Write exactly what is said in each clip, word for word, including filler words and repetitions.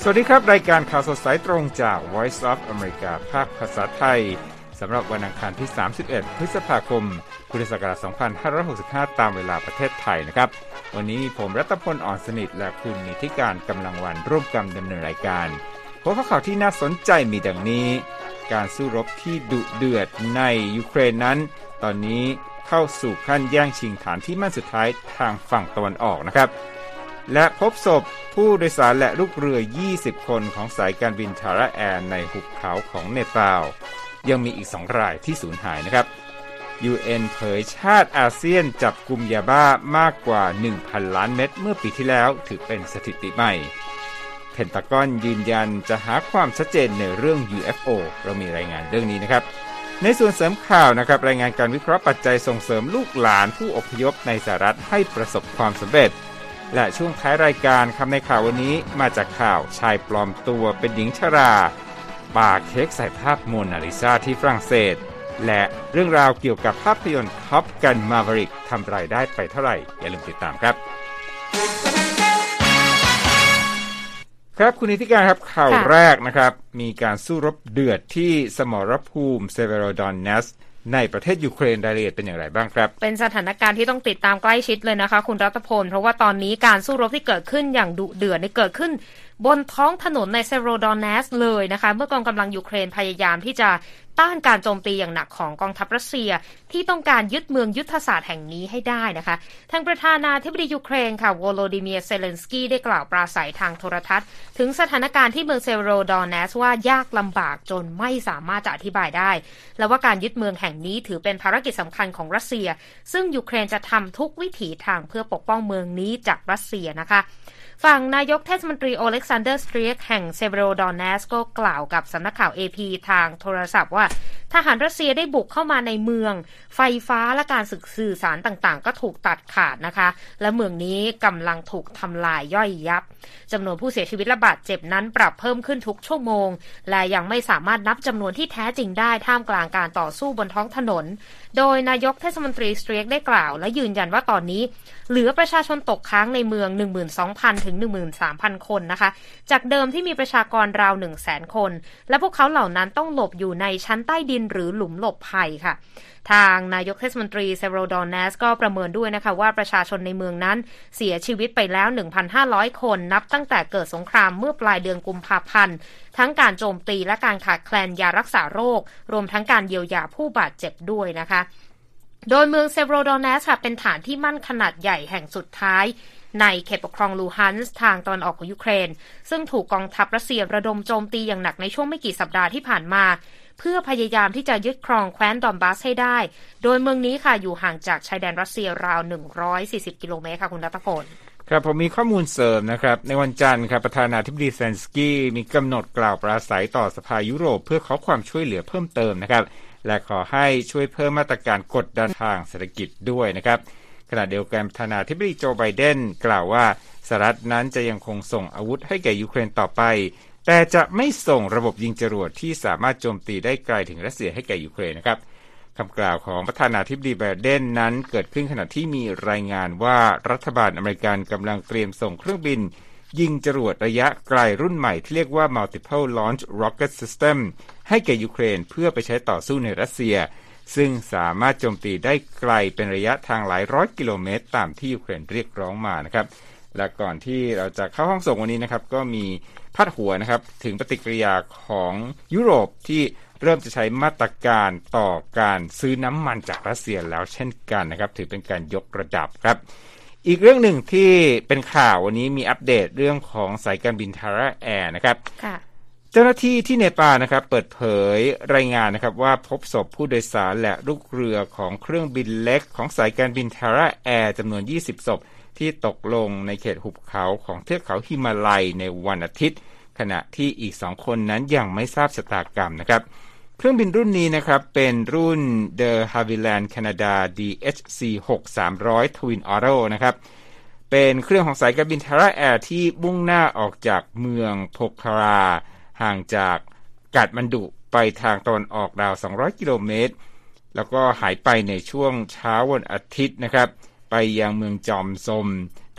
สวัสดีครับรายการข่าวสดสายตรงจาก Voice of America ภาคภาษาไทยสำหรับวันอังคารที่สามสิบเอ็ดพฤษภาคมพุทธศักราชสองพันห้าร้อยหกสิบห้าตามเวลาประเทศไทยนะครับวันนี้ผมรัตพล อ่อนสนิทและคุณนิติการกำลังวันร่วมกันดำเนินรายการหัวข้อข่าวที่น่าสนใจมีดังนี้การสู้รบที่ดุเดือดในยูเครนนั้นตอนนี้เข้าสู่ขั้นแย่งชิงฐานที่มั่นสุดท้ายทางฝั่งตะวันออกนะครับและพบศพผู้โดยสารและลูกเรือยี่สิบคนของสายการบินทาราแอร์ในหุบเขาของเนปาลยังมีอีกสองรายที่สูญหายนะครับ ยู เอ็น เผยชาติอาเซียนจับกุมยาบ้ามากกว่า หนึ่งพัน ล้านเม็ดเมื่อปีที่แล้วถือเป็นสถิติใหม่เพนตากอนยืนยันจะหาความชัดเจนในเรื่อง ยู เอฟ โอ เรามีรายงานเรื่องนี้นะครับในส่วนเสริมข่าวนะครับรายงานการวิเคราะห์ปัจจัยส่งเสริมลูกหลานผู้อพยพในสหรัฐให้ประสบความสำเร็จและช่วงท้ายรายการคำในข่าววันนี้มาจากข่าวชายปลอมตัวเป็นหญิงชราปาเค้กใส่ภาพโมนาลิซาที่ฝรั่งเศสและเรื่องราวเกี่ยวกับภาพยนตร์ท็อปกันมาเวริกทำรายได้ไปเท่าไหร่อย่าลืมติดตามครับครับคุณนิติการครับข่าวแรกนะครับมีการสู้รบเดือดที่สมรภูมิเซเวโรดอนเนสในประเทศยูเครนรายละเอียดเป็นอย่างไรบ้างครับเป็นสถานการณ์ที่ต้องติดตามใกล้ชิดเลยนะคะคุณรัตพลเพราะว่าตอนนี้การสู้รบที่เกิดขึ้นอย่างดุเดือดนี่เกิดขึ้นบนท้องถนนในเซเวโรดอนเนสเลยนะคะเมื่อกองกำลังยูเครนพยายามที่จะต้านการโจมตีอย่างหนักของกองทัพรัสเซียที่ต้องการยึดเมืองยุทธศาสตร์แห่งนี้ให้ได้นะคะทางประธานาธิบดียูเครนค่ะโวโลดิเมียร์เซเลนสกี้ได้กล่าวปราศัยทางโทรทัศน์ถึงสถานการณ์ที่เมืองเซเวโรดอนเนสว่ายากลำบากจนไม่สามารถจะอธิบายได้และว่าการยึดเมืองแห่งนี้ถือเป็นภารกิจสำคัญของรัสเซียซึ่งยูเครนจะทำทุกวิถีทางเพื่อปกป้องเมืองนี้จากรัสเซียนะคะฝั่งนายกเทศมนตรีโอเล็กซานเดอร์สเตรียกแห่งเซเวโรดอนเนสก็กล่าวกับสำนักข่าว เอ พี ทางโทรศัพท์ว่าทหารรัสเซียได้บุกเข้ามาในเมืองไฟฟ้าและการสื่อสารต่างๆก็ถูกตัดขาดนะคะและเมืองนี้กำลังถูกทำลายย่อยยับจำนวนผู้เสียชีวิตและบาดเจ็บนั้นปรับเพิ่มขึ้นทุกชั่วโมงและยังไม่สามารถนับจำนวนที่แท้จริงได้ท่ามกลางการต่อสู้บนท้องถนนโดยนายกเทศมนตรีสเตรียกได้กล่าวและยืนยันว่าตอนนี้เหลือประชาชนตกค้างในเมือง หนึ่งหมื่นสองพัน ถึง หนึ่งหมื่นสามพัน คนนะคะจากเดิมที่มีประชากรราว หนึ่งแสน คนและพวกเขาเหล่านั้นต้องหลบอยู่ในชั้นใต้ดินหรือหลุมหลบภัยค่ะทางนายกเทศมนตรีเซเวโรดอนเนสก็ประเมินด้วยนะคะว่าประชาชนในเมืองนั้นเสียชีวิตไปแล้ว หนึ่งพันห้าร้อย คนนับตั้งแต่เกิดสงครามเมื่อปลายเดือนกุมภาพันธ์ทั้งการโจมตีและการขาดแคลนยารักษาโรครวมทั้งการเยียวยาผู้บาดเจ็บด้วยนะคะโดยเมืองเซเวโรดอนเนสเป็นฐานที่มั่นขนาดใหญ่แห่งสุดท้ายในเขตปกครองลูฮันส์ทางตะวันออกของยูเครนซึ่งถูกกองทัพรัสเซียระดมโจมตีอย่างหนักในช่วงไม่กี่สัปดาห์ที่ผ่านมาเพื่อพยายามที่จะยึดครองแคว้นดอนบาสให้ได้โดยเมืองนี้ค่ะอยู่ห่างจากชายแดนรัสเซียราวหนึ่งร้อยสี่สิบกิโลเมตรค่ะคุณรัตพลครับผมมีข้อมูลเสริมนะครับในวันจันทร์ครับประธานาธิบดีเซเลนสกี้มีกำหนดกล่าวปราศัยต่อสภายุโรปเพื่อขอความช่วยเหลือเพิ่มเติมนะครับและขอให้ช่วยเพิ่มมาตรการกดดันทางเศรษฐกิจด้วยนะครับขณะเดียวกันประธานาธิบดีโจไบเดนกล่าวว่าสหรัฐนั้นจะยังคงส่งอาวุธให้แก่ยูเครนต่อไปแต่จะไม่ส่งระบบยิงจรวดที่สามารถโจมตีได้ไกลถึงรัสเซียให้แก่ยูเครนนะครับคำกล่าวของประธานาธิบดีไบเดนนั้นเกิดขึ้นขณะที่มีรายงานว่ารัฐบาลอเมริกันกำลังเตรียมส่งเครื่องบินยิงจรวดระยะไกลรุ่นใหม่ที่เรียกว่า Multiple Launch Rocket System ให้แก่ยูเครนเพื่อไปใช้ต่อสู้ในรัสเซียซึ่งสามารถโจมตีได้ไกลเป็นระยะทางหลายร้อยกิโลเมตรตามที่ยูเครนเรียกร้องมานะครับและก่อนที่เราจะเข้าห้องส่งวันนี้นะครับก็มีพาดหัวนะครับถึงปฏิกิริยาของยุโรปที่เริ่มจะใช้มาตรการต่อการซื้อน้ำมันจากรัสเซียแล้วเช่นกันนะครับถือเป็นการยกระดับครับอีกเรื่องหนึ่งที่เป็นข่าววันนี้มีอัปเดตเรื่องของสายการบินทาราแอร์นะครับเจ้าหน้าที่ที่เนปาลนะครับเปิดเผยรายงานนะครับว่าพบศพผู้โดยสารและลูกเรือของเครื่องบินเล็กของสายการบินทาราแอร์จำนวนยี่สิบศพที่ตกลงในเขตหุบเขาของเทือกเขาหิมาลัยในวันอาทิตย์ขณะที่อีกสองคนนั้นยังไม่ทราบชะตากรรมนะครับเครื่องบินรุ่นนี้นะครับเป็นรุ่น The Havilland Canada ดี เอช ซี หกพันสามร้อย Twin Otter นะครับเป็นเครื่องของสายการบินทาราแอร์ที่มุ่งหน้าออกจากเมืองโพคาราห่างจากกาฐมันดุไปทางตะวันออกราวสองร้อยกิโลเมตรแล้วก็หายไปในช่วงเช้าวันอาทิตย์นะครับไปยังเมืองจอมซม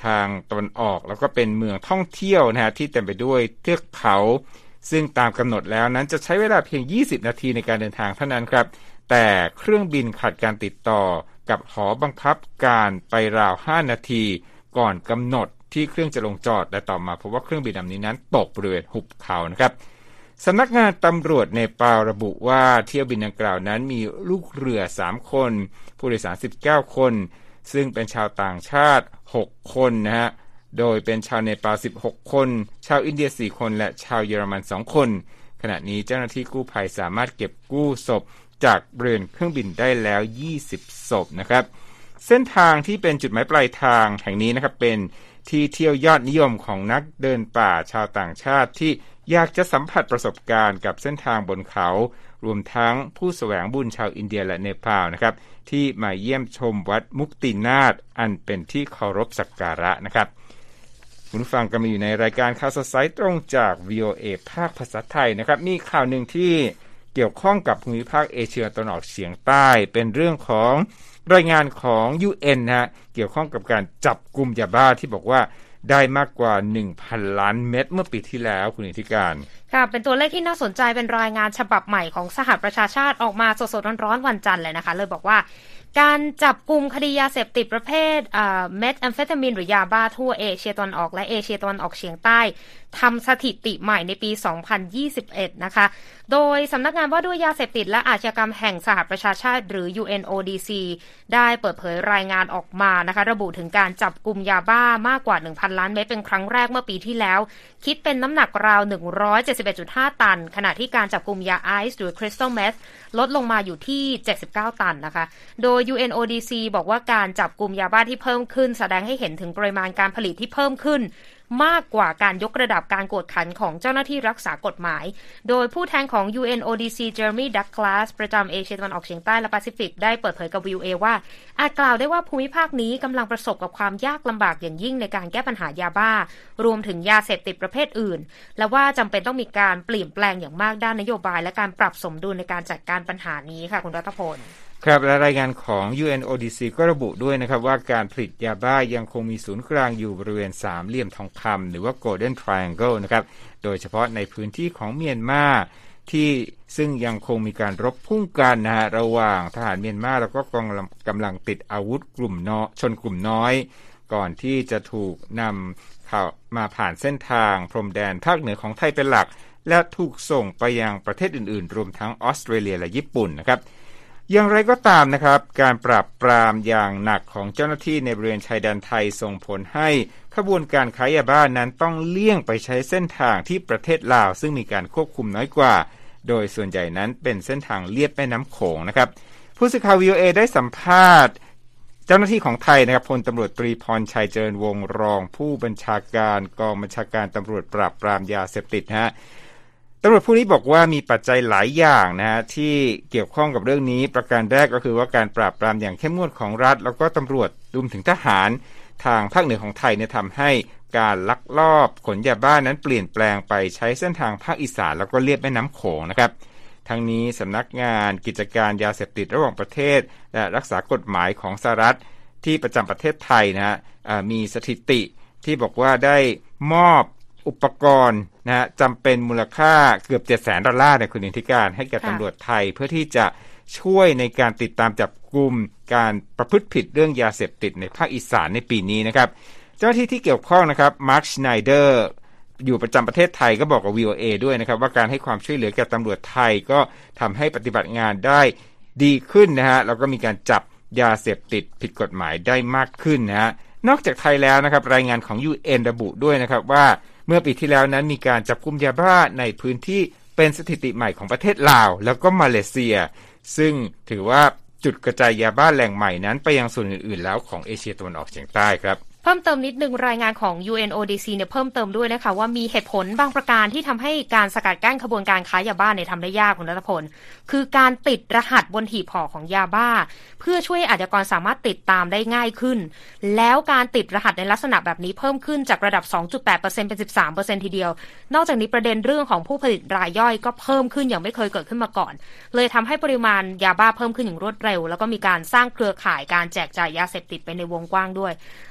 ทางตะวันออกแล้วก็เป็นเมืองท่องเที่ยวนะฮะที่เต็มไปด้วยเทือกเขาซึ่งตามกำหนดแล้วนั้นจะใช้เวลาเพียงยี่สิบนาทีในการเดินทางเท่านั้นครับแต่เครื่องบินขาดการติดต่อกับหอบังคับการไปราวห้านาทีก่อนกำหนดที่เครื่องจะลงจอดและต่อมาพบว่าเครื่องบินลำนี้นั้นตกบริเวณหุบเขานะครับสำนักงานตำรวจเนปาลระบุว่าเที่ยวบินดังกล่าวนั้นมีลูกเรือสามคนผู้โดยสารสิบเก้าคนซึ่งเป็นชาวต่างชาติหกคนนะฮะโดยเป็นชาวเนปาลสิบหกคนชาวอินเดียสี่คนและชาวเยอรมันสองคนขณะนี้เจ้าหน้าที่กู้ภัยสามารถเก็บกู้ศพจากบริเวณเครื่องบินได้แล้วยี่สิบศพนะครับเส้นทางที่เป็นจุดหมายปลายทางแห่งนี้นะครับเป็นที่เที่ยวยอดนิยมของนักเดินป่าชาวต่างชาติที่อยากจะสัมผัสประสบการณ์กับเส้นทางบนเขารวมทั้งผู้แสวงบุญชาวอินเดียและเนปาลนะครับที่มาเยี่ยมชมวัดมุกตินาถอันเป็นที่เคารพสักการะนะครับคุณผู้ฟังกำลังอยู่ในรายการข่าวสดสายตรงจาก วี โอ เอ ภาคภาษาไทยนะครับมีข่าวหนึ่งที่เกี่ยวข้องกับภูมิภาคเอเชียตะวันออกเฉียงใต้เป็นเรื่องของรายงานของ ยู เอ็น นะฮะเกี่ยวข้องกับการจับกุมยาบ้าที่บอกว่าได้มากกว่า หนึ่งพัน ล้านเม็ดเมื่อปีที่แล้วคุณอิทธิการค่ะเป็นตัวเลขที่น่าสนใจเป็นรายงานฉบับใหม่ของสหประชาชาติออกมาสดๆร้อนๆวันจันทร์เลยนะคะเลยบอกว่าการจับกุมคดียาเสพติดประเภทเม็ดแอมเฟตามีนหรือยาบ้าทั่วเอเชียตะวันออกและเอเชียตะวันออกเฉียงใต้ทำสถิติใหม่ในปีสองพันยี่สิบเอ็ดนะคะโดยสำนักงานว่าด้วยยาเสพติดและอาชญากรรมแห่งสหประชาชาติหรือ ยู เอ็น โอ ดี ซี ได้เปิดเผยรายงานออกมานะคะระบุถึงการจับกุมยาบ้ามากกว่า หนึ่งพัน ล้านเม็ดเป็นครั้งแรกเมื่อปีที่แล้วคิดเป็นน้ำหนักราว หนึ่งร้อยเจ็ดสิบเอ็ดจุดห้า ตันขณะที่การจับกุมยาไอซ์หรือคริสตัลเมธลดลงมาอยู่ที่เจ็ดสิบเก้าตันนะคะโดย ยู เอ็น โอ ดี ซี บอกว่าการจับกุมยาบ้าที่เพิ่มขึ้นแสดงให้เห็นถึงปริมาณการผลิตที่เพิ่มขึ้นมากกว่าการยกระดับการกวดขันของเจ้าหน้าที่รักษากฎหมายโดยผู้แทนของ ยู เอ็น โอ ดี ซี เจอร์มี่ ดักลาสประจำเอเชียตะวันออกเฉียงใต้และแปซิฟิกได้เปิดเผยกับ วี โอ เอ ว่าอาจกล่าวได้ว่าภูมิภาคนี้กำลังประสบกับความยากลำบากอย่างยิ่งในการแก้ปัญหายาบ้ารวมถึงยาเสพติดประเภทอื่นและว่าจำเป็นต้องมีการเปลี่ยนแปลงอย่างมากด้านนโยบายและการปรับสมดุลในการจัดการปัญหานี้ค่ะคุณรัตพลครับและรายงานของ ยู เอ็น โอ ดี ซี ก็ระบุด้วยนะครับว่าการผลิตยาบ้ายังคงมีศูนย์กลางอยู่บริเวณสามเหลี่ยมทองคำหรือว่า Golden Triangle นะครับโดยเฉพาะในพื้นที่ของเมียนมาที่ซึ่งยังคงมีการรบพุ่งกันนะฮะระหว่างทหารเมียนมาแล้วก็กองกำลังติดอาวุธกลุ่มน้อยชนกลุ่มน้อยก่อนที่จะถูกนำเข้ามาผ่านเส้นทางพรมแดนภาคเหนือของไทยเป็นหลักและถูกส่งไปยังประเทศอื่นๆรวมทั้งออสเตรเลียและญี่ปุ่นนะครับอย่างไรก็ตามนะครับการปราบปรามอย่างหนักของเจ้าหน้าที่ในบริเวณชายแดนไทยส่งผลให้ขบวนการค้ายาบ้านั้นต้องเลี่ยงไปใช้เส้นทางที่ประเทศลาวซึ่งมีการควบคุมน้อยกว่าโดยส่วนใหญ่นั้นเป็นเส้นทางเลียบแม่น้ำโขงนะครับผู้สื่อข่าว วี โอ เอ ได้สัมภาษณ์เจ้าหน้าที่ของไทยนะครับพลตำรวจตรีพรชัยเจริญวงศ์รองผู้บัญชาการกองบัญชาการตำรวจปราบปรามยาเสพติดนะฮะตำรวจผู้นี้บอกว่ามีปัจจัยหลายอย่างนะฮะที่เกี่ยวข้องกับเรื่องนี้ประการแรกก็คือว่าการปราบปรามอย่างเข้มงวดของรัฐแล้วก็ตำรวจรวมถึงทหารทางภาคเหนือของไทยเนี่ยทำให้การลักลอบขนยาบ้านั้นเปลี่ยนแปลงไปใช้เส้นทางภาคอีสานแล้วก็เลียบแม่น้ำโขงนะครับทั้งนี้สำนักงานกิจการยาเสพติดระหว่างประเทศและรักษากฎหมายของสหรัฐที่ประจำประเทศไทยนะฮะมีสถิติที่บอกว่าได้มอบอุปกรณ์นะฮะจำเป็นมูลค่าเกือบ เจ็ดแสน ดอลลาร์ในคุณอิทธิการให้กับตำรวจไทยเพื่อที่จะช่วยในการติดตามจับกุมการประพฤติผิดเรื่องยาเสพติดในภาคอีสานในปีนี้นะครับเจ้าหน้าที่ที่เกี่ยวข้องนะครับมาร์ค ชไนเดอร์อยู่ประจำประเทศไทยก็บอกกับ วี โอ เอ ด้วยนะครับว่าการให้ความช่วยเหลือแก่ตำรวจไทยก็ทำให้ปฏิบัติงานได้ดีขึ้นนะฮะแล้วก็มีการจับยาเสพติดผิดกฎหมายได้มากขึ้นนะฮะนอกจากไทยแล้วนะครับรายงานของ ยู เอ็น ระบุด้วยนะครับว่าเมื่อปีที่แล้วนั้นมีการจับกุมยาบ้าในพื้นที่เป็นสถิติใหม่ของประเทศลาวแล้วก็มาเลเซียซึ่งถือว่าจุดกระจายยาบ้าแหล่งใหม่นั้นไปยังส่วนอื่นๆแล้วของเอเชียตะวันออกเฉียงใต้ครับเพิ่มเติมนิดนึงรายงานของ ยู เอ็น โอ ดี ซี เนี่ยเพิ่มเติมด้วยนะคะว่ามีเหตุผลบางประการที่ทำให้การสกัดกั้นขบวนการค้ายาบ้าเนี่ยทำได้ยากคุณรัตพลคือการติดรหัสบนหีบห่อของยาบ้าเพื่อช่วยอาชญากรสามารถติดตามได้ง่ายขึ้นแล้วการติดรหัสในลักษณะแบบนี้เพิ่มขึ้นจากระดับ สองจุดแปดเปอร์เซ็นต์ เป็น สิบสามเปอร์เซ็นต์ ทีเดียวนอกจากนี้ประเด็นเรื่องของผู้ผลิตรายย่อยก็เพิ่มขึ้นอย่างไม่เคยเกิดขึ้นมาก่อนเลยทำให้ปริมาณยาบ้าเพิ่มขึ้นอย่างรวดเร็วแล้วก็มีการสร้างเครือข่ายการแจกจ่ายยาเสพติดไปในวงกว้างด้วยและทาง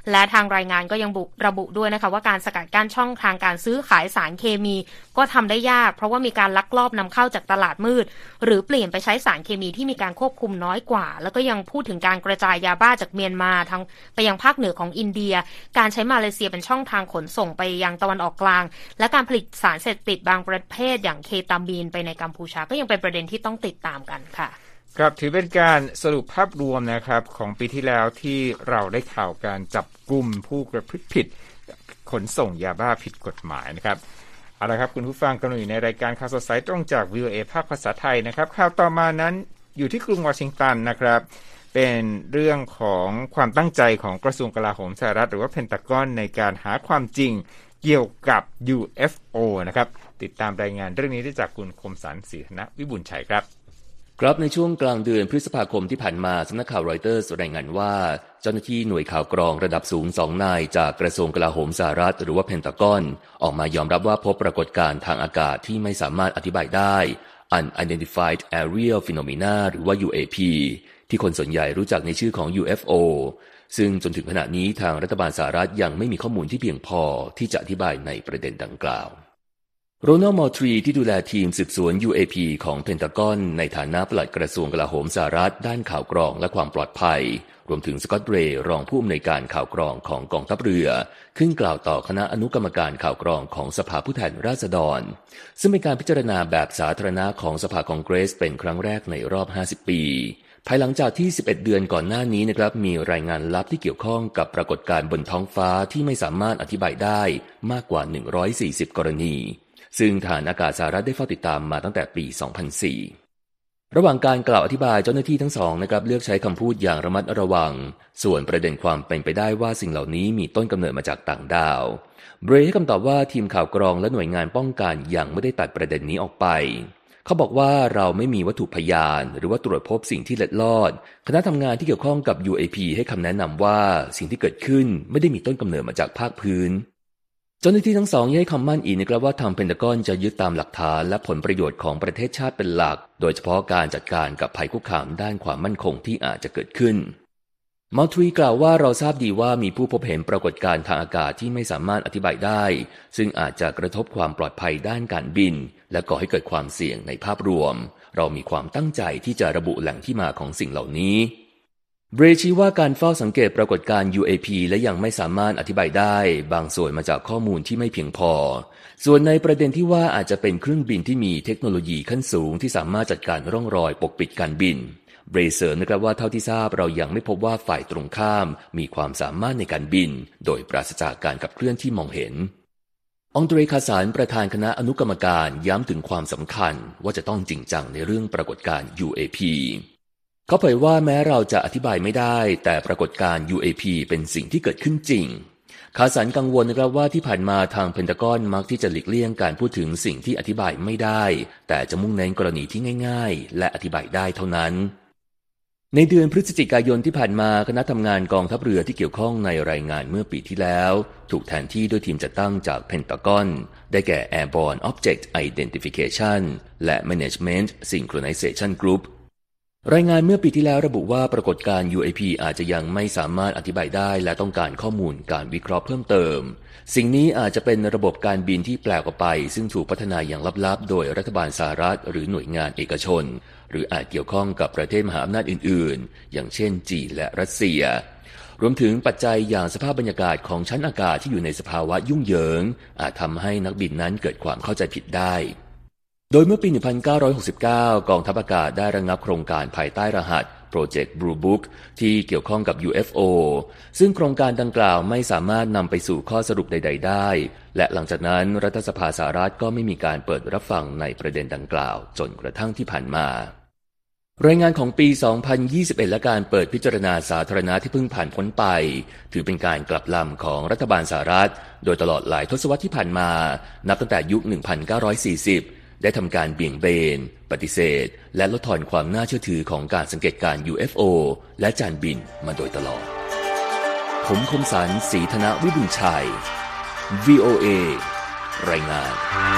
างรายงานก็ยังระบุด้วยนะคะว่าการสกัดกั้นช่องทางการซื้อขายสารเคมีก็ทำได้ยากเพราะว่ามีการลักลอบนำเข้าจากตลาดมืดหรือเปลี่ยนไปใช้สารเคมีที่มีการควบคุมน้อยกว่าแล้วก็ยังพูดถึงการกระจายยาบ้าจากเมียนมาทางไปยังภาคเหนือของอินเดียการใช้มาเลเซียเป็นช่องทางขนส่งไปยังตะวันออกกลางและการผลิตสารเสพติดบางประเภทอย่างเคตามีนไปในกัมพูชาก็ยังเป็นประเด็นที่ต้องติดตามกันค่ะครับถือเป็นการสรุปภาพรวมนะครับของปีที่แล้วที่เราได้ข่าวการจับกุมผู้ประพฤติผิดขนส่งยาบ้าผิดกฎหมายนะครับเอาละครับคุณผู้ฟังกำลังอยู่ในรายการข่าวสดสายตรงจาก วี โอ เอ ภาคภาษาไทยนะครับข่าวต่อมานั้นอยู่ที่กรุงวอชิงตันนะครับเป็นเรื่องของความตั้งใจของกระทรวงกลาโหมสหรัฐหรือว่าเพนทากอนในการหาความจริงเกี่ยวกับ ยู เอฟ โอ นะครับติดตามรายงานเรื่องนี้ได้จากคุณคมสันต์ ศรีธนวิบูลย์ชัยครับครับในช่วงกลางเดือนพฤษภาคมที่ผ่านมาสำนักข่าวรอยเตอร์สรายงานว่าเจ้าหน้าที่หน่วยข่าวกรองระดับสูงสองนายจากกระทรวงกลาโหมสหรัฐหรือว่าเพนทากอนออกมายอมรับว่าพบปรากฏการณ์ทางอากาศที่ไม่สามารถอธิบายได้ Unidentified Aerial Phenomena หรือว่า ยู เอ พี ที่คนส่วนใหญ่รู้จักในชื่อของ ยู เอฟ โอ ซึ่งจนถึงขณะนี้ทางรัฐบาลสหรัฐยังไม่มีข้อมูลที่เพียงพอที่จะอธิบายในประเด็นดังกล่าวโรนัลด์ มอร์ทรีที่ดูแลทีมสืบสวน ยู เอ พี ของเพนทากอนในฐานะปลัดกระทรวงกลาโหมสหรัฐด้านข่าวกรองและความปลอดภัยรวมถึงสกอตต์ เรย์รองผู้อำนวยการข่าวกรองของกองทัพเรือขึ้นกล่าวต่อคณะอนุกรรมการข่าวกรองของสภาผู้แทนราษฎรซึ่งเป็นการพิจารณาแบบสาธารณะของสภาคองเกรสเป็นครั้งแรกในรอบห้าสิบปีภายหลังจากที่สิบเอ็ดเดือนก่อนหน้านี้นะครับมีรายงานลับที่เกี่ยวข้องกับปรากฏการณ์บนท้องฟ้าที่ไม่สามารถอธิบายได้มากกว่าหนึ่งร้อยสี่สิบกรณีซึ่งฐานอากาศสหรัฐได้เฝ้าติดตามมาตั้งแต่ปีสองพันสี่ระหว่างการกล่าวอธิบายเจ้าหน้าที่ทั้งสองนะครับเลือกใช้คำพูดอย่างระมัดระวังส่วนประเด็นความเป็นไปได้ว่าสิ่งเหล่านี้มีต้นกำเนิดมาจากต่างดาวเบรย์ให้คำตอบว่าทีมข่าวกรองและหน่วยงานป้องกันยังไม่ได้ตัดประเด็นนี้ออกไปเขาบอกว่าเราไม่มีวัตถุพยานหรือว่าตรวจพบสิ่งที่เล็ดลอดคณะทำงานที่เกี่ยวข้องกับ ยู เอ พี ให้คำแนะนำว่าสิ่งที่เกิดขึ้นไม่ได้มีต้นกำเนิดมาจากภาคพื้นเจ้าหน้าที่ทั้งสองยังให้คำมั่นอีกนะครับว่าทางเพนทากอนจะยึดตามหลักฐานและผลประโยชน์ของประเทศชาติเป็นหลักโดยเฉพาะการจัดการกับภัยคุกคามด้านความมั่นคงที่อาจจะเกิดขึ้นมอลทรีกล่าวว่าเราทราบดีว่ามีผู้พบเห็นปรากฏการณ์ทางอากาศที่ไม่สามารถอธิบายได้ซึ่งอาจจะกระทบความปลอดภัยด้านการบินและก่อให้เกิดความเสี่ยงในภาพรวมเรามีความตั้งใจที่จะระบุแหล่งที่มาของสิ่งเหล่านี้เบรย์ชี้ว่าการเฝ้าสังเกตปรากฏการณ์ ยู เอ พี และยังไม่สามารถอธิบายได้บางส่วนมาจากข้อมูลที่ไม่เพียงพอส่วนในประเด็นที่ว่าอาจจะเป็นเครื่องบินที่มีเทคโนโลยีขั้นสูงที่สามารถจัดการร่องรอยปกปิดการบินเบรย์เสริมนะครับว่าเท่าที่ทราบเรายังไม่พบว่าฝ่ายตรงข้ามมีความสามารถในการบินโดยปราศจากการขับเคลื่อนที่มองเห็นองเดร คาสันประธานคณะอนุกรรมการย้ำถึงความสำคัญว่าจะต้องจริงจังในเรื่องปรากฏการณ์ ยู เอ พีเขาเผยว่าแม้เราจะอธิบายไม่ได้แต่ปรากฏการณ์ ยู เอ พี เป็นสิ่งที่เกิดขึ้นจริงคาสันกังวลนะครับว่าที่ผ่านมาทางเพนทากอนมักที่จะหลีกเลี่ยงการพูดถึงสิ่งที่อธิบายไม่ได้แต่จะมุ่งเน้นกรณีที่ง่ายๆและอธิบายได้เท่านั้นในเดือนพฤศจิกายนที่ผ่านมาคณะทำงานกองทัพเรือที่เกี่ยวข้องในรายงานเมื่อปีที่แล้วถูกแทนที่ด้วยทีมจัดตั้งจากเพนทากอนได้แก่ Airborne Object Identification และ Management Synchronization Groupรายงานเมื่อปีที่แล้วระบุว่าปรากฏการณ์ ยู เอ พี อาจจะยังไม่สามารถอธิบายได้และต้องการข้อมูลการวิเคราะห์เพิ่มเติมสิ่งนี้อาจจะเป็นระบบการบินที่แปลกออกไปซึ่งถูกพัฒนาอย่างลับๆโดยรัฐบาลสหรัฐหรือหน่วยงานเอกชนหรืออาจเกี่ยวข้องกับประเทศมหาอำนาจอื่นๆอย่างเช่นจีนและรัสเซียรวมถึงปัจจัยอย่างสภาพบรรยากาศของชั้นอากาศที่อยู่ในสภาวะยุ่งเหยิงอาจทำให้นักบินนั้นเกิดความเข้าใจผิดได้โดยเมื่อปี หนึ่งพันเก้าร้อยหกสิบเก้า กองทัพอากาศได้ระงับโครงการภายใต้รหัส Project Blue Book ที่เกี่ยวข้องกับ ยู เอฟ โอ ซึ่งโครงการดังกล่าวไม่สามารถนำไปสู่ข้อสรุปใดๆได้และหลังจากนั้นรัฐสภาสหรัฐก็ไม่มีการเปิดรับฟังในประเด็นดังกล่าวจนกระทั่งที่ผ่านมารายงานของปี สองพันยี่สิบเอ็ด และการเปิดพิจารณาสาธารณะที่เพิ่งผ่านพ้นไปถือเป็นการกลับลำของรัฐบาลสหรัฐโดยตลอดหลายทศวรรษที่ผ่านมานับตั้งแต่ยุค หนึ่งพันเก้าร้อยสี่สิบได้ทำการเบี่ยงเบนปฏิเสธและลดทอนความน่าเชื่อถือของการสังเกตการณ์ ยู เอฟ โอ และจานบินมาโดยตลอดผมคมสันต์ ศรีธนวิบูลย์ชัย วี โอ เอ รายงาน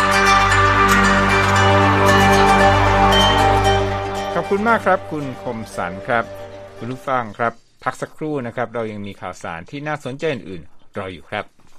ขอบคุณมากครับคุณคมสันต์ครับคุณผู้ฟังครับพักสักครู่นะครับเรายังมีข่าวสารที่น่าสนใจอื่นๆรออยู่ครับ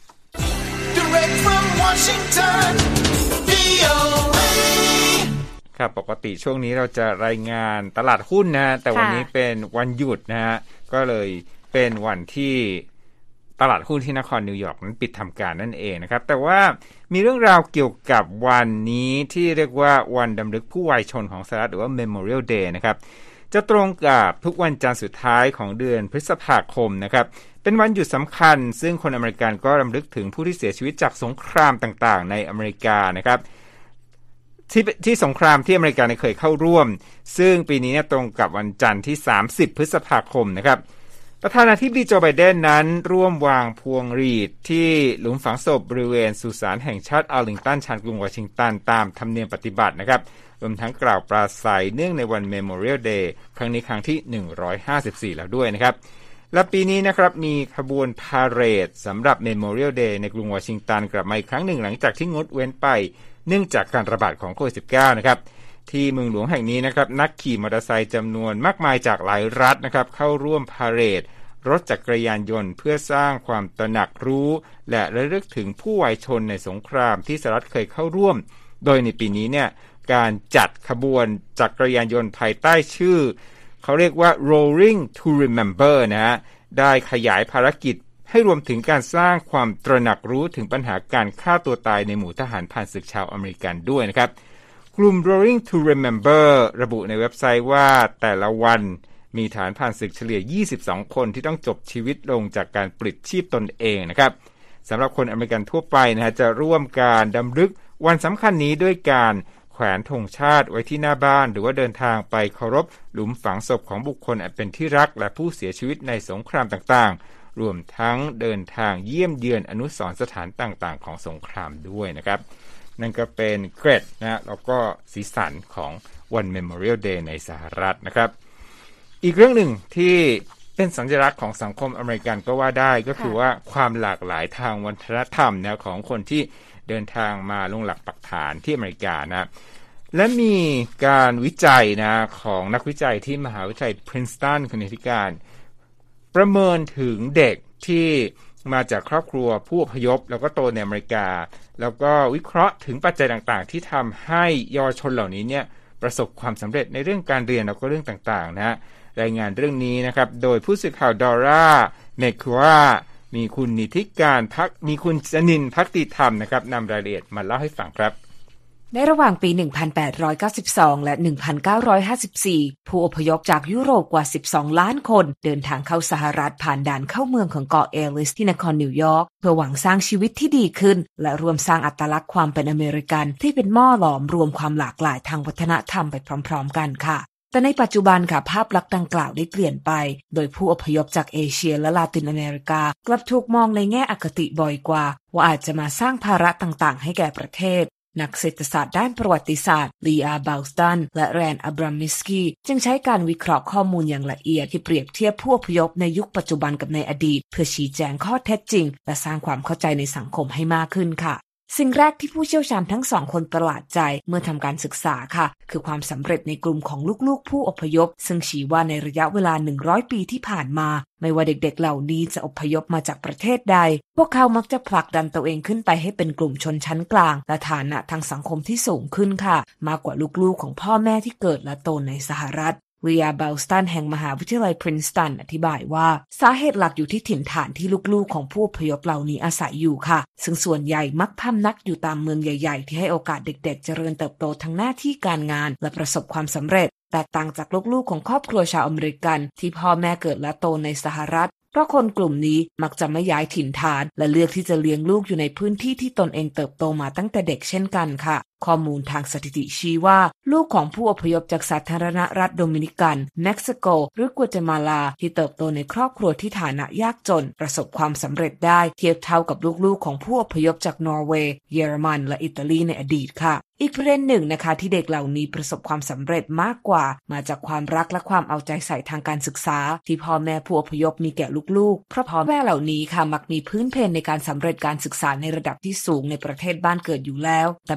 Direct from Washington วี โอ เอครับปกติช่วงนี้เราจะรายงานตลาดหุ้นนะแต่วันนี้เป็นวันหยุดนะฮะก็เลยเป็นวันที่ตลาดหุ้นที่นครนิวยอร์กนั้นปิดทำการนั่นเองนะครับแต่ว่ามีเรื่องราวเกี่ยวกับวันนี้ที่เรียกว่าวันรำลึกผู้วายชนของสหรัฐหรือว่า Memorial Day นะครับจะตรงกับทุกวันจันทร์สุดท้ายของเดือนพฤษภาคมนะครับเป็นวันหยุดสำคัญซึ่งคนอเมริกันก็รำลึกถึงผู้ที่เสียชีวิตจากสงครามต่างๆในอเมริกานะครับที่ที่สงครามที่อเมริกาเคยเข้าร่วมซึ่งปีนี้เนี่ยตรงกับวันจันทร์ที่สามสิบพฤษภาคมนะครับประธานาธิบดีโจไบเดนนั้นร่วมวางพวงหรีดที่หลุมฝังศพบริเวณสุสานแห่งชาติอาร์ลิงตันชานกรุงวอชิงตันตามธรรมเนียมปฏิบัตินะครับรวมทั้งกล่าวปราศัยเนื่องในวัน Memorial Day ครั้งนี้ครั้งที่หนึ่งร้อยห้าสิบสี่แล้วด้วยนะครับและปีนี้นะครับมีขบวนพาเหรดสำหรับ Memorial Day ในกรุงวอชิงตันกลับมาอีกครั้งหนึ่งหลังจากที่งดเว้นไปเนื่องจากการระบาดของโควิด สิบเก้า นะครับที่เมืองหลวงแห่งนี้นะครับนักขี่มอเตอร์ไซค์จำนวนมากมายจากหลายรัฐนะครับเข้าร่วมพาเหรดรถจักรยานยนต์เพื่อสร้างความตระหนักรู้และระลึกถึงผู้วายชนในสงครามที่สหรัฐเคยเข้าร่วมโดยในปีนี้เนี่ยการจัดขบวนจักรยานยนต์ภายใต้ชื่อเขาเรียกว่า Rolling to Remember นะฮะได้ขยายภารกิจให้รวมถึงการสร้างความตระหนักรู้ถึงปัญหาการฆ่าตัวตายในหมู่ทหารผ่านศึกชาวอเมริกันด้วยนะครับกลุ่ม Rolling to Remember ระบุในเว็บไซต์ว่าแต่ละวันมีฐานผ่านศึกเฉลี่ยยี่สิบสองคนที่ต้องจบชีวิตลงจากการปลิดชีพตนเองนะครับสำหรับคนอเมริกันทั่วไปนะฮะจะร่วมการดำลึกวันสำคัญนี้ด้วยการแขวนธงชาติไว้ที่หน้าบ้านหรือว่าเดินทางไปเคารพหลุมฝังศพของบุคคลอันเป็นที่รักและผู้เสียชีวิตในสงครามต่างๆรวมทั้งเดินทางเยี่ยมเยือนอนุสรณ์สถานต่างๆของสงครามด้วยนะครับนั่นก็เป็นเกร็ดนะแล้วก็สีสันของวัน Memorial Day ในสหรัฐนะครับอีกเรื่องหนึ่งที่เป็นสัญลักษณ์ของสังคมอเมริกันก็ว่าได้ก็คือว่าความหลากหลายทางวัฒนธรรมนะของคนที่เดินทางมาลงหลักปักฐานที่อเมริกานะและมีการวิจัยนะของนักวิจัยที่มหาวิทยาลัยพรินสตันคณะการประเมินถึงเด็กที่มาจากครอบครัวผู้อพยพแล้วก็โตในอเมริกาแล้วก็วิเคราะห์ถึงปัจจัยต่างๆที่ทำให้เยาวชนเหล่านี้เนี่ยประสบความสำเร็จในเรื่องการเรียนแล้วก็เรื่องต่างๆนะรายงานเรื่องนี้นะครับโดยผู้สื่อข่าวดอร่าเมคัวมีคุณนิติการพักมีคุณจนินท์ภักติธรรมนะครับนำรายละเอียดมาเล่าให้ฟังครับในระหว่างปี หนึ่งพันแปดร้อยเก้าสิบสอง และ หนึ่งพันเก้าร้อยห้าสิบสี่ ผู้อพยพจากยุโรปกว่า สิบสอง ล้านคนเดินทางเข้าสหรัฐผ่านด่านเข้าเมืองของเกาะเอลิสที่นครนิวยอร์กเพื่อหวังสร้างชีวิตที่ดีขึ้นและรวมสร้างอัตลักษณ์ความเป็นอเมริกันที่เป็นหม้อหลอมรวมความหลากหลายทางวัฒนธรรมไปพร้อมๆกันค่ะแต่ในปัจจุบันค่ะภาพลักษณ์ดังกล่าวได้เปลี่ยนไปโดยผู้อพยพจากเอเชียและลาตินอเมริกากลับถูกมองในแง่อคติบ่อยกว่าว่าอาจจะมาสร้างภาระต่างๆให้แก่ประเทศนักเศรษฐศาสตร์ด้านประวัติศาสตร์ลีอาบาลสตันและแรนอับรามิสกี้จึงใช้การวิเคราะห์ข้อมูลอย่างละเอียดที่เปรียบเทียบผู้อพยพในยุคปัจจุบันกับในอดีตเพื่อชี้แจงข้อเท็จจริงและสร้างความเข้าใจในสังคมให้มากขึ้นค่ะสิ่งแรกที่ผู้เชี่ยวชาญทั้งสองคนประหลาดใจเมื่อทำการศึกษาค่ะคือความสำเร็จในกลุ่มของลูกๆผู้อพยพซึ่งชี้ว่าในระยะเวลาหนึ่งร้อยปีที่ผ่านมาไม่ว่าเด็กๆเหล่านี้จะอพยพมาจากประเทศใดพวกเขามักจะผลักดันตัวเองขึ้นไปให้เป็นกลุ่มชนชั้นกลางและฐานะทางสังคมที่สูงขึ้นค่ะมากกว่าลูกๆของพ่อแม่ที่เกิดและโตในสหรัฐลีอา บัลสตันแห่งมหาวิทยาลัยพรินสตันอธิบายว่าสาเหตุหลักอยู่ที่ถิ่นฐานที่ลูกๆของผู้อพยพเหล่านี้อาศัยอยู่ค่ะซึ่งส่วนใหญ่มักพำนักอยู่ตามเมืองใหญ่ๆที่ให้โอกาสเด็กๆเจริญเติบโตทั้งหน้าที่การงานและประสบความสำเร็จแตกต่างจากลูกๆของครอบครัวชาวอเมริกันที่พ่อแม่เกิดและโตในสหรัฐเพราะคนกลุ่มนี้มักจะไม่ย้ายถิ่นฐานและเลือกที่จะเลี้ยงลูกอยู่ในพื้นที่ที่ตนเองเติบโตมาตั้งแต่เด็กเช่นกันค่ะข้อมูลทางสถิติชี้ว่าลูกของผู้อพยพจากสาธารณรัฐโดมินิกันเม็กซิโกหรือกัวเตมาลาที่เติบโตในครอบครัวที่ฐานะยากจนประสบความสำเร็จได้เทียบเท่ากับลูกๆของผู้อพยพจากนอร์เวย์เยอรมันและอิตาลีในอดีตค่ะอีกประเด็นหนึ่งนะคะที่เด็กเหล่านี้ประสบความสำเร็จมากกว่ามาจากความรักและความเอาใจใส่ทางการศึกษาที่พ่อแม่ผู้อพยพมีแก่ลูกๆเพราะพ่อแม่เหล่านี้ค่ะมักมีพื้นเพในการสำเร็จการศึกษาในระดับที่สูงในประเทศบ้านเกิดอยู่แล้วแต่บางส่วน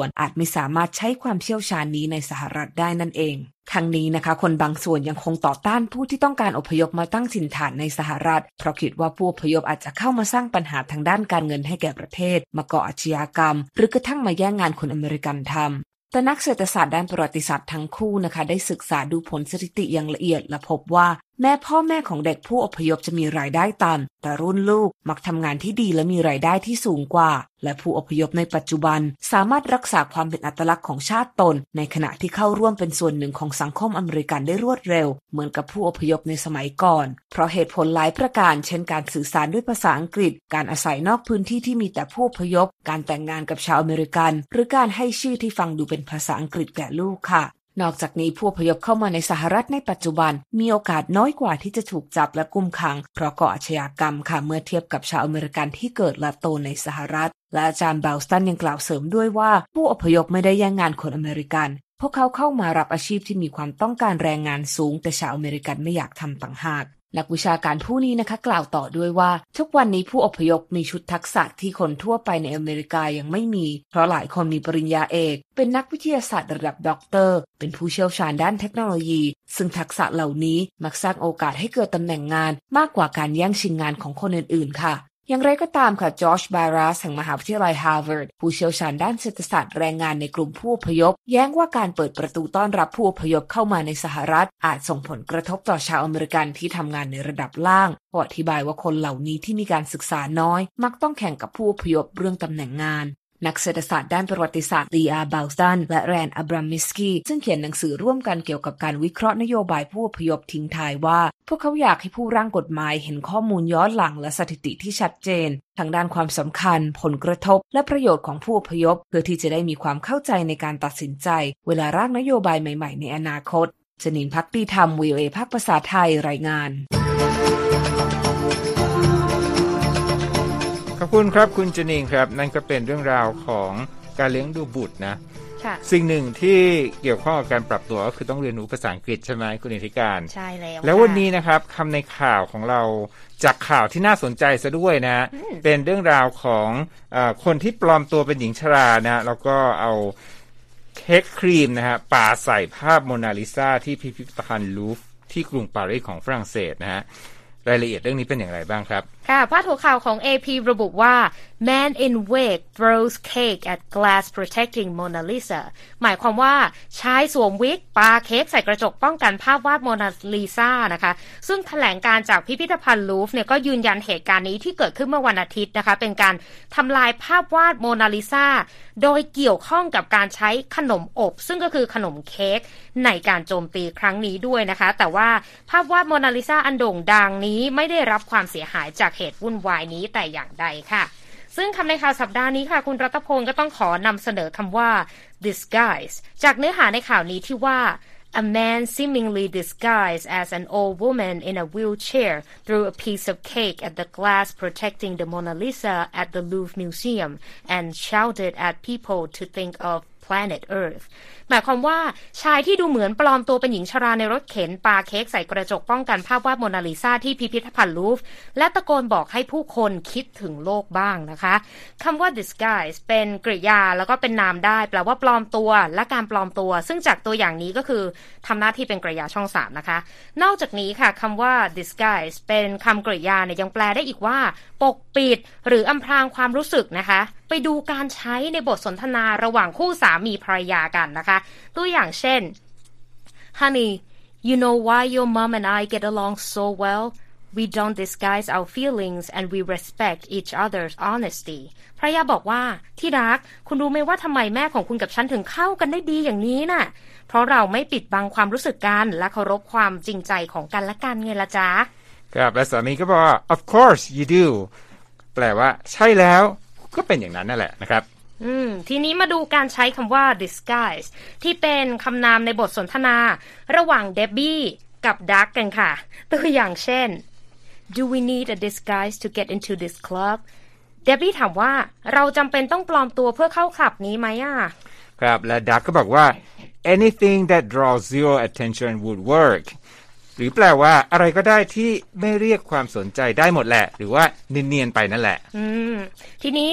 วนอาจไม่สามารถใช้ความเชี่ยวชาญนี้ในสหรัฐได้นั่นเองทั้งนี้นะคะคนบางส่วนยังคงต่อต้านผู้ที่ต้องการอพยพมาตั้งถิ่นฐานในสหรัฐเพราะคิดว่าผู้อพยพอาจจะเข้ามาสร้างปัญหาทางด้านการเงินให้แก่ประเทศมาก่ออาชญากรรมหรือกระทั่งมาแย่งงานคนอเมริกันทำแต่นักเศรษฐศาสตร์ด้านประวัติศาสตร์ทั้งคู่นะคะได้ศึกษาดูผลสถิติอย่างละเอียดและพบว่าแม้พ่อแม่ของเด็กผู้อพยพจะมีรายได้ต่ำแต่รุ่นลูกมักทำงานที่ดีและมีรายได้ที่สูงกว่าและผู้อพยพในปัจจุบันสามารถรักษาความเป็นอัตลักษณ์ของชาติตนในขณะที่เข้าร่วมเป็นส่วนหนึ่งของสังคมอเมริกันได้รวดเร็วเหมือนกับผู้อพยพในสมัยก่อนเพราะเหตุผลหลายประการเช่นการสื่อสารด้วยภาษาอังกฤษการอาศัยนอกพื้นที่ที่มีแต่ผู้อพยพการแต่งงานกับชาวอเมริกันหรือการให้ชื่อที่ฟังดูเป็นภาษาอังกฤษแก่ลูกค่ะนอกจากนี้ผู้อพยพเข้ามาในสหรัฐในปัจจุบันมีโอกาสน้อยกว่าที่จะถูกจับและกุมขังเพราะก่ออาชญากรรมค่ะเมื่อเทียบกับชาวอเมริกันที่เกิดและโตในสหรัฐและอาจารย์เบลสตันยังกล่าวเสริมด้วยว่าผู้อพยพไม่ได้แย่งงานคนอเมริกันพวกเขาเข้ามารับอาชีพที่มีความต้องการแรงงานสูงแต่ชาวอเมริกันไม่อยากทำต่างหากนักวิชาการผู้นี้นะคะกล่าวต่อด้วยว่าทุกวันนี้ผู้อพยพมีชุดทักษะที่คนทั่วไปในอเมริกายังไม่มีเพราะหลายคนมีปริญญาเอกเป็นนักวิทยาศาสตร์ระดับด็อกเตอร์เป็นผู้เชี่ยวชาญด้านเทคโนโลยีซึ่งทักษะเหล่านี้มักสร้างโอกาสให้เกิดตำแหน่งงานมากกว่าการแย่งชิงงานของคนอื่นๆค่ะอย่างไรก็ตามค่ะจอร์จบารัสแห่งมหาวิทยาลัยฮาร์วาร์ดผู้เชี่ยวชาญด้านเศรษฐศาสตร์แรงงานในกลุ่มผู้อพยพแย้งว่าการเปิดประตูต้อนรับผู้อพยพเข้ามาในสหรัฐอาจส่งผลกระทบต่อชาวอเมริกันที่ทำงานในระดับล่างเขาอธิบายว่าคนเหล่านี้ที่มีการศึกษาน้อยมักต้องแข่งกับผู้อพยพเรื่องตำแหน่งงานนักเศรษฐศาสตร์ด้านประวัติศาสตร์ลีอาร์ เบลสตันและแรน อับรามิสกี้ซึ่งเขียนหนังสือร่วมกันเกี่ยวกับการวิเคราะห์นโยบายผู้อพยพทิ้งท้ายว่าพวกเขาอยากให้ผู้ร่างกฎหมายเห็นข้อมูลย้อนหลังและสถิติที่ชัดเจนทางด้านความสำคัญผลกระทบและประโยชน์ของผู้อพยพเพื่อที่จะได้มีความเข้าใจในการตัดสินใจเวลาร่างนโยบายใหม่ๆในอนาคตจนินภักดีธรรม วี โอ เอ ภาคภาษาไทยรายงานขอบคุณครับคุณจนินครับนั่นก็เป็นเรื่องราวของการเลี้ยงดูบุตรนะสิ่งหนึ่งที่เกี่ยวข้องกับการปรับตัวก็คือต้องเรียนรู้ภาษาอังกฤษใช่ไหมคุณนิติการใช่แล้วแล้ววันนี้นะครับคำในข่าวของเราจากข่าวที่น่าสนใจซะด้วยนะเป็นเรื่องราวของเอ่อคนที่ปลอมตัวเป็นหญิงชรานะแล้วก็เอาเค้กครีมนะฮะปาใส่ภาพโมนาลิซาที่พิพิธภัณฑ์ลูฟร์ที่กรุงปารีสของฝรั่งเศสนะฮะรายละเอียดเรื่องนี้เป็นอย่างไรบ้างครับค่ะพาดหัวข่าวของ เอ พี ระบุว่า Man in wig throws cake at glass protecting Mona Lisa หมายความว่าชายสวมวิกปาเค้กใส่กระจกป้องกันภาพวาดโมนาลิซานะคะซึ่งแถลงการจากพิพิธภัณฑ์ลูฟร์เนี่ยก็ยืนยันเหตุการณ์นี้ที่เกิดขึ้นเมื่อวันอาทิตย์นะคะเป็นการทำลายภาพวาดโมนาลิซาโดยเกี่ยวข้องกับการใช้ขนมอบซึ่งก็คือขนมเค้กในการโจมตีครั้งนี้ด้วยนะคะแต่ว่าภาพวาดโมนาลิซาอันโด่งดังนี้ไม่ได้รับความเสียหายจากเหตุวุ่นวายนี้แต่อย่างใดค่ะซึ่งคำในข่าวสัปดาห์นี้ค่ะคุณรัตพงศ์ก็ต้องขอนำเสนอคำว่า disguise จากเนื้อหาในข่าวนี้ที่ว่า A man seemingly disguised as an old woman in a wheelchair threw a piece of cake at the glass protecting the Mona Lisa at the Louvre Museum and shouted at people to think of Planet Earth หมายความว่าชายที่ดูเหมือนปลอมตัวเป็นหญิงชราในรถเข็นปาเค้กใส่กระจกป้องกันภาพวาดโมนาลิซาที่พิพิธภัณฑ์ลูฟร์และตะโกนบอกให้ผู้คนคิดถึงโลกบ้างนะคะคำว่า disguise เป็นกริยาแล้วก็เป็นนามได้แปลว่าปลอมตัวและการปลอมตัวซึ่งจากตัวอย่างนี้ก็คือทำหน้าที่เป็นกริยาช่องสามนะคะนอกจากนี้ค่ะคำว่า disguise เป็นคำกริยาเนี่ยยังแปลได้อีกว่าปกปิดหรืออำพรางความรู้สึกนะคะไปดูการใช้ในบทสนทนาระหว่างคู่สามีภรรยากันนะคะตัวอย่างเช่น Honey, you know why your mom and I get along so well? We don't disguise our feelings and we respect each other's honesty. ภรรยาบอกว่าที่รักคุณรู้ไหมว่าทำไมแม่ของคุณกับฉันถึงเข้ากันได้ดีอย่างนี้น่ะเพราะเราไม่ปิดบังความรู้สึกกันและเคารพความจริงใจของกันและกันไงล่ะจ๊ะครับและสามีก็บอกว่า Of course you do แปลว่าใช่แล้วก็เป็นอย่างนั้นนั่นแหละนะครับอืมทีนี้มาดูการใช้คำว่า disguise ที่เป็นคำนามในบทสนทนาระหว่างเดบบี้กับดักกันค่ะตัวอย่างเช่น Do we need a disguise to get into this club เดบบี้ถามว่าเราจำเป็นต้องปลอมตัวเพื่อเข้าคลับนี้ไหมอ่ะครับและดักก็บอกว่า anything that draws your attention would work หรือแปลว่าอะไรก็ได้ที่ไม่เรียกความสนใจได้หมดแหละหรือว่าเนียนๆไปนั่นแหละอืมทีนี้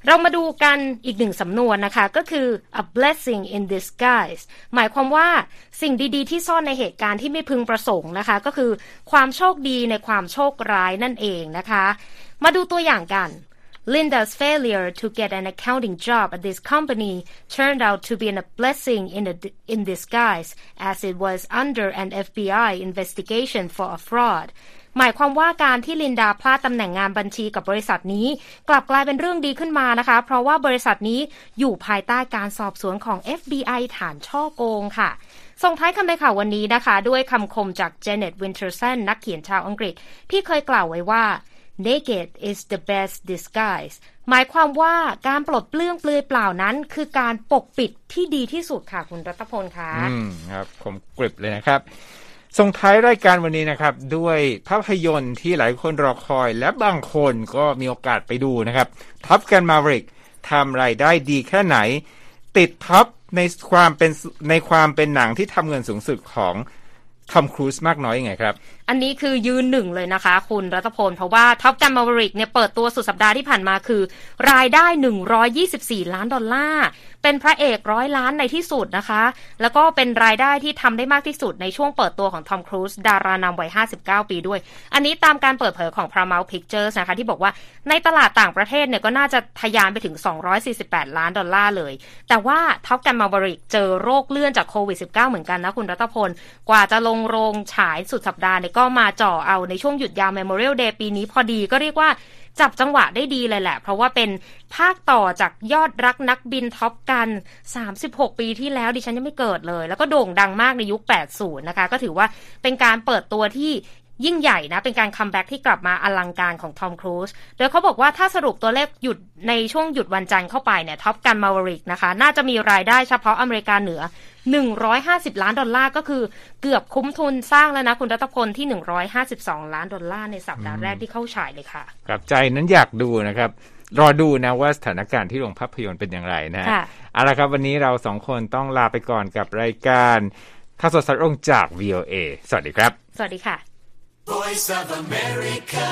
เรามาดูกันอีกหนึ่งสำนวนนะคะก็คือ a blessing in disguise หมายความว่าสิ่งดีๆที่ซ่อนในเหตุการณ์ที่ไม่พึงประสงค์นะคะก็คือความโชคดีในความโชคร้ายนั่นเองนะคะมาดูตัวอย่างกัน Linda's failure to get an accounting job at this company turned out to be a blessing in, a, in disguise as it was under an เอฟ บี ไอ investigation for a fraudหมายความว่าการที่ลินดาพลาดตำแหน่งงานบัญชีกับบริษัทนี้กลับกลายเป็นเรื่องดีขึ้นมานะคะเพราะว่าบริษัทนี้อยู่ภายใต้การสอบสวนของ เอฟ บี ไอ ฐานฉ้อโกงค่ะส่งท้ายคำในข่าววันนี้นะคะด้วยคำคมจากเจเน็ตวินเทอร์สันนักเขียนชาวอังกฤษที่เคยกล่าวไว้ว่า naked is the best disguise หมายความว่าการปลดเปลื้องเปลือยเปล่านั้นคือการปกปิดที่ดีที่สุดค่ะคุณรัตพลค่ะอืมครับผมกริบเลยนะครับส่งท้ายรายการวันนี้นะครับด้วยภาพยนตร์ที่หลายคนรอคอยและบางคนก็มีโอกาสไปดูนะครับ Top Gun Maverick ทำรายได้ดีแค่ไหนติดท็อปในความเป็นในความเป็นหนังที่ทำเงินสูงสุดของทอมครูซมากน้อยยังไงครับอันนี้คือยืนหนึ่งเลยนะคะคุณรัตพลเพราะว่า Top Gun Maverick เนี่ยเปิดตัวสุดสัปดาห์ที่ผ่านมาคือรายได้หนึ่งร้อยยี่สิบสี่ล้านดอลลาร์เป็นพระเอกร้อยล้านในที่สุดนะคะแล้วก็เป็นรายได้ที่ทำได้มากที่สุดในช่วงเปิดตัวของทอมครูซดารานำวัยห้าสิบเก้าปีด้วยอันนี้ตามการเปิดเผยของ Paramount Pictures นะคะที่บอกว่าในตลาดต่างประเทศเนี่ยก็น่าจะทะยานไปถึงสองร้อยสี่สิบแปดล้านดอลลาร์เลยแต่ว่า Top Gun Maverick เจอโรคเลื่อนจากโควิด สิบเก้า เหมือนกันนะคุณรัตพลกว่าจะลงโรงฉายสุดสัปดาห์เนี่ยก็มาจ่อเอาในช่วงหยุดยาว Memorial Day ปีนี้พอดีก็เรียกว่าจับจังหวะได้ดีเลยแหละเพราะว่าเป็นภาคต่อจากยอดรักนักบินท็อปกันสามสิบหกปีที่แล้วดิฉันยังไม่เกิดเลยแล้วก็โด่งดังมากในยุคแปดสิบนะคะก็ถือว่าเป็นการเปิดตัวที่ยิ่งใหญ่นะเป็นการคัมแบ็กที่กลับมาอลังการของทอมครูซโดยเขาบอกว่าถ้าสรุปตัวเลขหยุดในช่วงหยุดวันจันทร์เข้าไปเนี่ยท็อปกันมาวริกนะคะน่าจะมีรายได้เฉพาะอเมริกาเหนือหนึ่งร้อยห้าสิบล้านดอลลาร์ก็คือเกือบคุ้มทุนสร้างแล้วนะคุณรัตพลที่หนึ่งร้อยห้าสิบสองล้านดอลลาร์ในสัปดาห์แรกที่เข้าฉายเลยค่ะกับใจนั้นอยากดูนะครับรอดูนะว่าสถานการณ์ที่โรงภาพยนตร์เป็นอย่างไรนะเอาละครับวันนี้เราสองคนต้องลาไปก่อนกับรายการข่าวสดสดรงจาก วี โอ เอ สวัสดีครับสวัสดีค่ะ Voice of America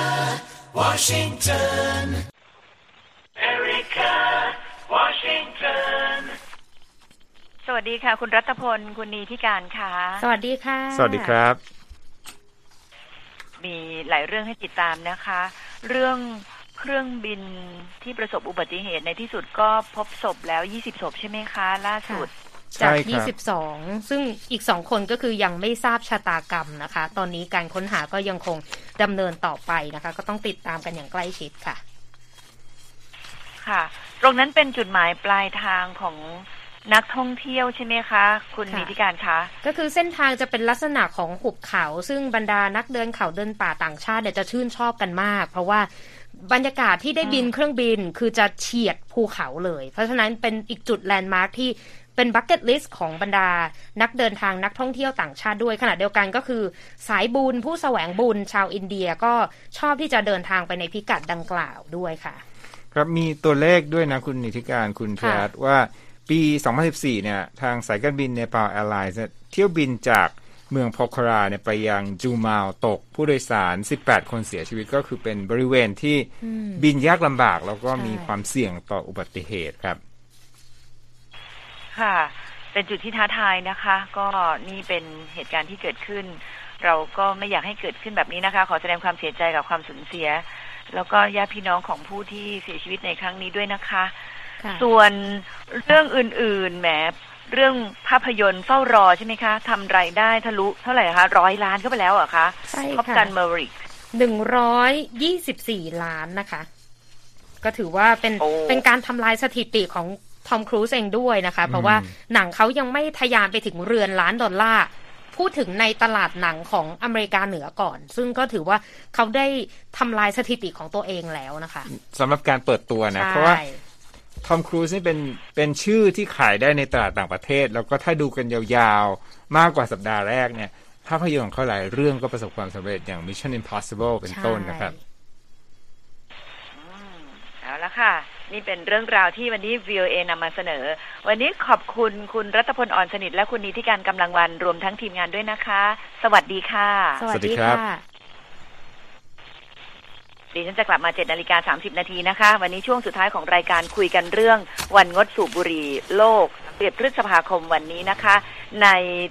Washington America Washington สวัสดีค่ะคุณรัตพลคุณนีธิการค่ะสวัสดีค่ะสวัสดีครับมีหลายเรื่องให้ติดตามนะคะเรื่องเครื่องบินที่ประสบอุบัติเหตุในที่สุดก็พบศพแล้วยี่สิบศพใช่ไหมคะล่าสุดจากยี่สิบสองซึ่งอีกสองคนก็คือยังไม่ทราบชะตากรรมนะคะตอนนี้การค้นหาก็ยังคงดำเนินต่อไปนะคะก็ต้องติดตามกันอย่างใกล้ชิดค่ะค่ะตรงนั้นเป็นจุดหมายปลายทางของนักท่องเที่ยวใช่ไหมคะคุณนิติการคะก็คือเส้นทางจะเป็นลักษณะของหุบเขาซึ่งบรรดานักเดินเขาเดินป่าต่างชาติเนี่ยจะชื่นชอบกันมากเพราะว่าบรรยากาศที่ได้บินเครื่องบินคือจะเฉียดภูเขาเลยเพราะฉะนั้นเป็นอีกจุดแลนด์มาร์คที่เป็นบัคเก็ตลิสต์ของบรรดานักเดินทางนักท่องเที่ยวต่างชาติด้วยขณะเดียวกันก็คือสายบุญผู้แสวงบุญชาวอินเดียก็ชอบที่จะเดินทางไปในพิกัดดังกล่าวด้วยค่ะครับมีตัวเลขด้วยนะคุณนิติการคุณแพทย์ว่าปีสองพันสิบสี่เนี่ยทางสายการบินเนปาลแอร์ไลน์เที่ยวบินจากเมืองโพคาราเนี่ยไปยังจูมาลตกผู้โดยสารสิบแปดคนเสียชีวิตก็คือเป็นบริเวณที่บินยากลำบากแล้วก็มีความเสี่ยงต่ออุบัติเหตุครับค่ะเป็นจุดที่ท้าทายนะคะก็นี่เป็นเหตุการณ์ที่เกิดขึ้นเราก็ไม่อยากให้เกิดขึ้นแบบนี้นะคะขอแสดงความเสียใจกับความสูญเสียแล้วก็ญาติพี่น้องของผู้ที่เสียชีวิตในครั้งนี้ด้วยนะคะส่วนเรื่องอื่นๆแหมเรื่องภาพยนตร์เฝ้ารอใช่ไหมคะทำรายได้ทะลุเท่าไหร่คะร้อยล้านเข้าไปแล้วเหรอคะท็อปกันเมอริกหนึ่งร้อยยี่สิบสี่ล้านนะคะก็ถือว่าเป็นเป็นการทำลายสถิติของทอมครูซเองด้วยนะคะเพราะว่าหนังเขายังไม่ทะยานไปถึงเรือนล้านดอลลาร์พูดถึงในตลาดหนังของอเมริกาเหนือก่อนซึ่งก็ถือว่าเขาได้ทำลายสถิติของตัวเองแล้วนะคะสำหรับการเปิดตัวนะเพราะว่าทอมครูซนี่เป็นเป็นชื่อที่ขายได้ในตลาดต่างประเทศแล้วก็ถ้าดูกันยาวๆมากกว่าสัปดาห์แรกเนี่ยภาพยนตร์ของเขาหลายเรื่องก็ประสบความสำเร็จอย่าง Mission Impossible เป็นต้นนะครับเอาละค่ะนี่เป็นเรื่องราวที่วันนี้ วี โอ เอ นำมาเสนอวันนี้ขอบคุณคุณรัตพลอ่อนสนิทและคุณนิติการกำลังวันรวมทั้งทีมงานด้วยนะคะสวัสดีค่ะสวัสดีค่ะดิฉันจะกลับมา เจ็ดนาฬิกาสามสิบนาทีนะคะวันนี้ช่วงสุดท้ายของรายการคุยกันเรื่องวันงดสูบบุหรี่โลกเดือนพฤษภาคมวันนี้นะคะใน